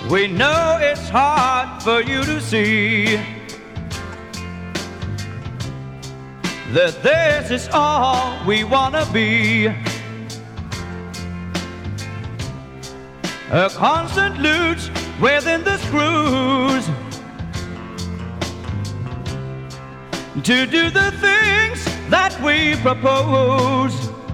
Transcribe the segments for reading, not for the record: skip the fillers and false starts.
We know it's hard for you to see that this is all we wanna be. A constant luge within the screws to do the things that we propose.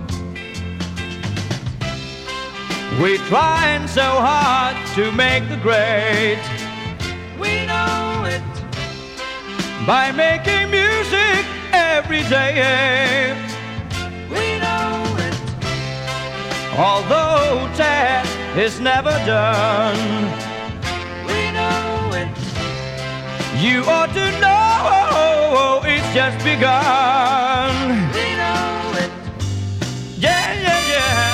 We're trying so hard to make the grade. We know it. By making music every day. We know it. Although that is never done. We know it. You ought to know it's just begun. We know it. Yeah, yeah, yeah.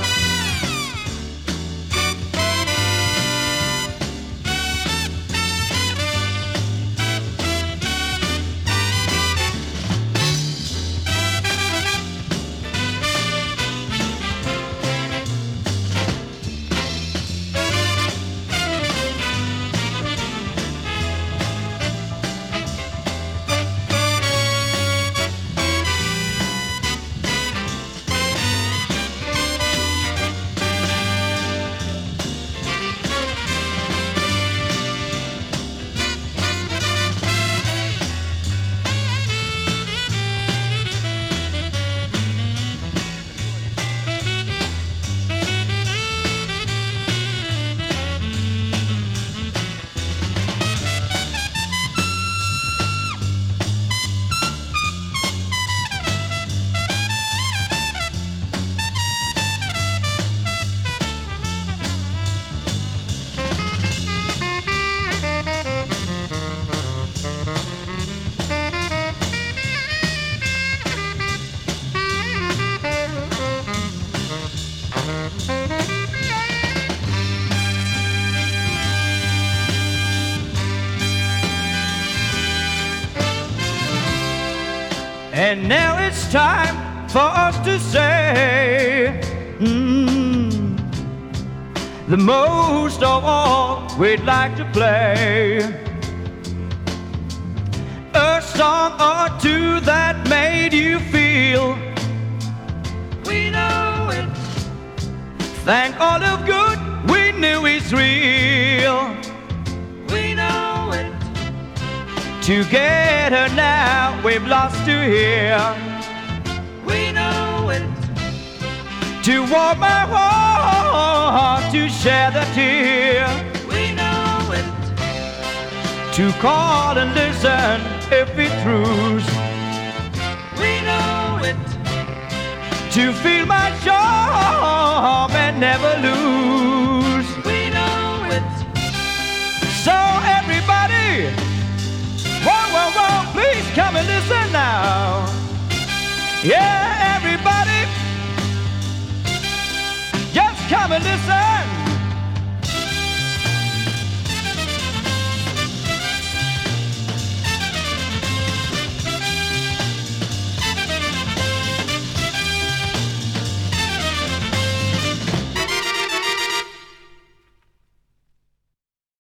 And now it's time for us to say the most of all we'd like to play a song or two that made you feel. We know it. Thank all of good we knew is real. We know it. Together now we've lost to hear. We know it. To warm my heart, to share the tear. We know it. To call and listen if it throughs. We know it. To feel my charm and never lose. We know it. So everybody, whoa, whoa, whoa, please come and listen now. Yeah, everybody, just come and listen.